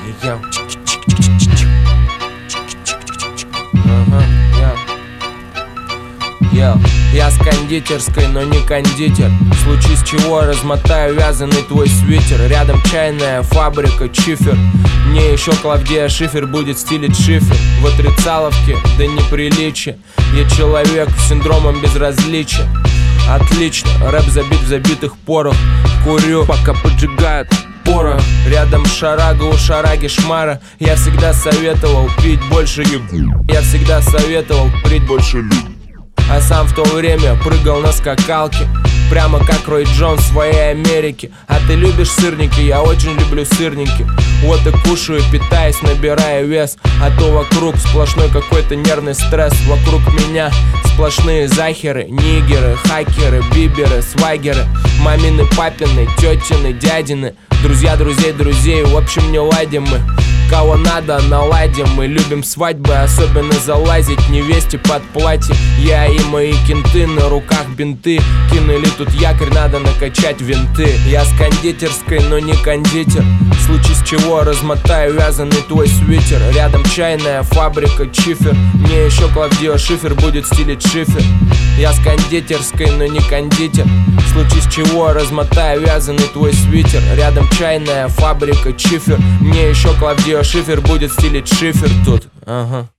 Я с кондитерской, но не кондитер. В случае с чего размотаю вязаный твой свитер. Рядом чайная фабрика, чифер. Мне еще Клавдия Шифер будет стилить шифер. В отрицаловке, да неприличие. Я человек с синдромом безразличия. Отлично, рэп забит в забитых порах. Курю, пока поджигают порох. Рядом шарага, у шараги шмара. Я всегда советовал пить больше Я всегда советовал пить больше А сам в то время прыгал на скакалке, прямо как Рой Джонс в своей Америке. А ты любишь сырники? Я очень люблю сырники. Вот и кушаю, питаюсь, набирая вес. А то вокруг сплошной какой-то нервный стресс. Вокруг меня сплошные захеры, нигеры, хакеры, биберы, свагеры, мамины, папины, тетины, дядины. Друзья друзей друзей, в общем не ладим мы. Кого надо, наладим. Мы любим свадьбы, особенно залазить невесте под платье. Я и мои кенты, на руках бинты. Кинули тут якорь, надо накачать винты. Я с кондитерской, но не кондитер. В случае с чего размотаю вязаный твой свитер. Рядом чайная фабрика, чифер. Мне еще Клавдия Шифер будет стилить шифер. Я с кондитерской, но не кондитер. В случае с чего размотаю вязаный твой свитер. Рядом чайная фабрика, чифер. Мне еще Клавдия Шифер будет стилить шифер тут. Ага.